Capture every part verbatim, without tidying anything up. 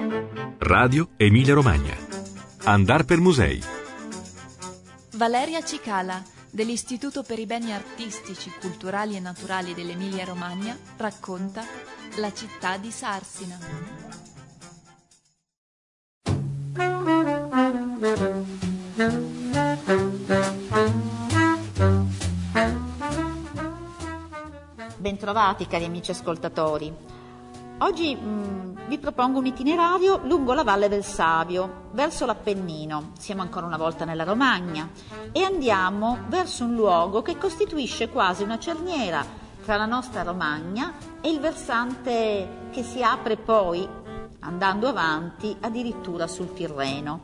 Radio Emilia Romagna. Andar per musei. Valeria Cicala, dell'Istituto per i Beni Artistici, Culturali e Naturali dell'Emilia Romagna, racconta la città di Sarsina. Bentrovati cari amici ascoltatori. Oggi mh, vi propongo un itinerario lungo la Valle del Savio, verso l'Appennino. Siamo ancora una volta nella Romagna e andiamo verso un luogo che costituisce quasi una cerniera tra la nostra Romagna e il versante che si apre poi, andando avanti, addirittura sul Tirreno.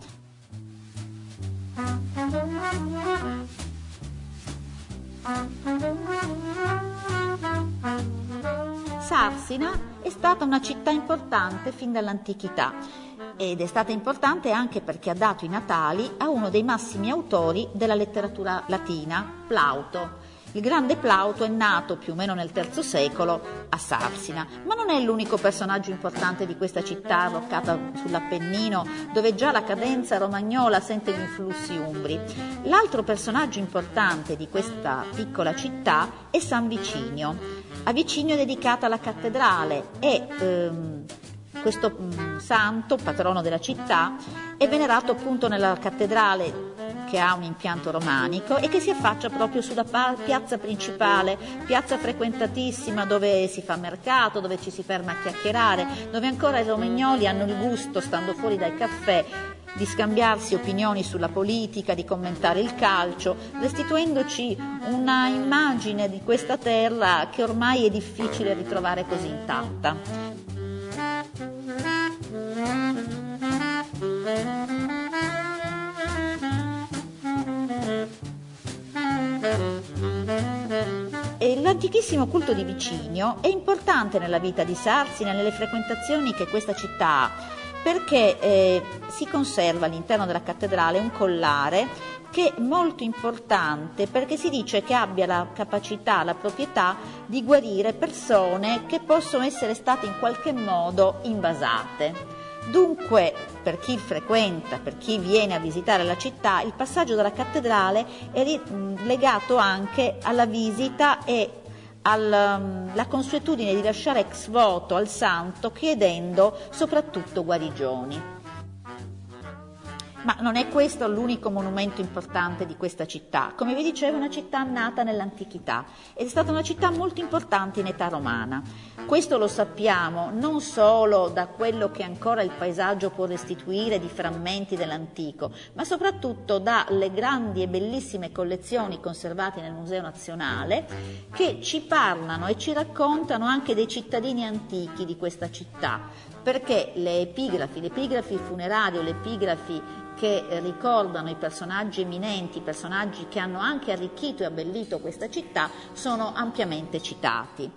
Sarsina è stata una città importante fin dall'antichità ed è stata importante anche perché ha dato i natali a uno dei massimi autori della letteratura latina, Plauto. Il grande Plauto è nato più o meno nel terzo secolo a Sarsina, ma non è l'unico personaggio importante di questa città arroccata sull'Appennino, dove già la cadenza romagnola sente gli influssi umbri. L'altro personaggio importante di questa piccola città è San Vicinio. A Vicinio è dedicata la cattedrale e ehm, questo mh, santo, patrono della città, è venerato appunto nella cattedrale che ha un impianto romanico e che si affaccia proprio sulla piazza principale, piazza frequentatissima dove si fa mercato, dove ci si ferma a chiacchierare, dove ancora i romagnoli hanno il gusto, stando fuori dai caffè, di scambiarsi opinioni sulla politica, di commentare il calcio, restituendoci una immagine di questa terra che ormai è difficile ritrovare così intatta. L'antichissimo culto di Vicinio è importante nella vita di Sarsina, nelle frequentazioni che questa città ha, perché eh, si conserva all'interno della cattedrale un collare che è molto importante perché si dice che abbia la capacità, la proprietà di guarire persone che possono essere state in qualche modo invasate. Dunque, per chi frequenta, per chi viene a visitare la città, il passaggio dalla cattedrale è legato anche alla visita e alla consuetudine di lasciare ex voto al santo chiedendo soprattutto guarigioni. Ma non è questo l'unico monumento importante di questa città. Come vi dicevo, è una città nata nell'antichità ed è stata una città molto importante in età romana. Questo lo sappiamo non solo da quello che ancora il paesaggio può restituire di frammenti dell'antico, ma soprattutto dalle grandi e bellissime collezioni conservate nel Museo Nazionale che ci parlano e ci raccontano anche dei cittadini antichi di questa città, perché le epigrafi, le epigrafi funerarie o le epigrafi che ricordano i personaggi eminenti, i personaggi che hanno anche arricchito e abbellito questa città, sono ampiamente citati.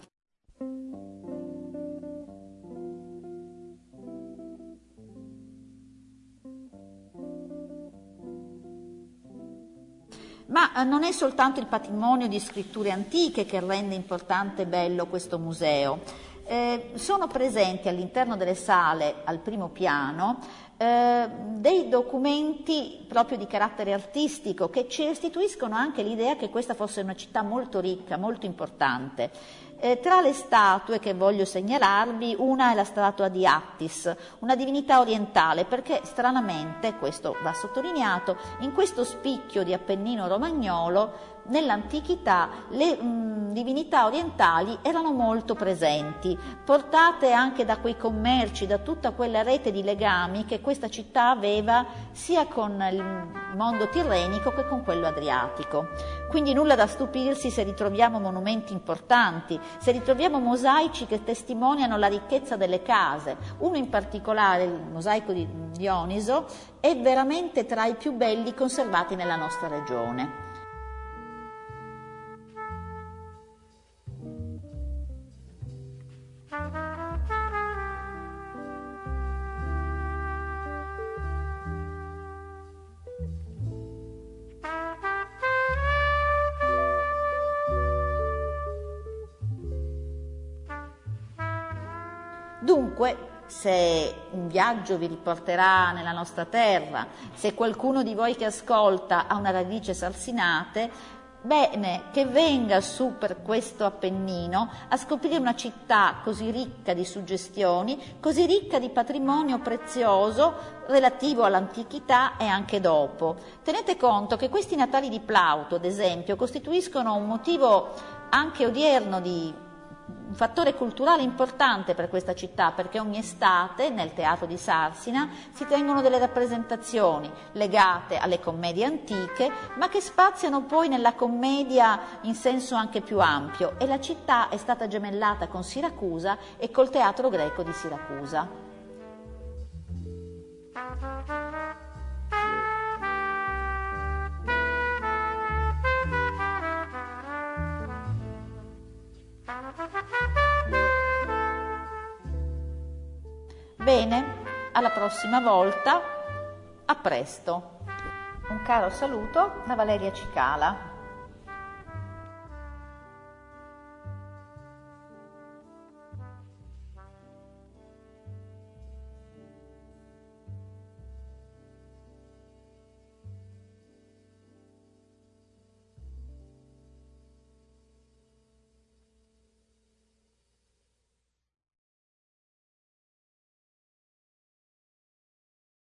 Ma non è soltanto il patrimonio di scritture antiche che rende importante e bello questo museo. Eh, sono presenti all'interno delle sale al primo piano eh, dei documenti proprio di carattere artistico che ci restituiscono anche l'idea che questa fosse una città molto ricca, molto importante. Eh, tra le statue che voglio segnalarvi, una è la statua di Attis, una divinità orientale, perché stranamente, questo va sottolineato, in questo spicchio di Appennino romagnolo nell'antichità le mh, divinità orientali erano molto presenti, portate anche da quei commerci, da tutta quella rete di legami che questa città aveva sia con il mondo tirrenico che con quello adriatico. Quindi nulla da stupirsi se ritroviamo monumenti importanti, se ritroviamo mosaici che testimoniano la ricchezza delle case. Uno in particolare, il mosaico di Dioniso, è veramente tra i più belli conservati nella nostra regione. Dunque, se un viaggio vi riporterà nella nostra terra, se qualcuno di voi che ascolta ha una radice Salsinate, bene, che venga su per questo Appennino a scoprire una città così ricca di suggestioni, così ricca di patrimonio prezioso relativo all'antichità e anche dopo. Tenete conto che questi Natali di Plauto, ad esempio, costituiscono un motivo anche odierno di un fattore culturale importante per questa città, perché ogni estate nel teatro di Sarsina si tengono delle rappresentazioni legate alle commedie antiche, ma che spaziano poi nella commedia in senso anche più ampio, e la città è stata gemellata con Siracusa e col teatro greco di Siracusa. Bene, alla prossima volta, a presto. Un caro saluto da Valeria Cicala.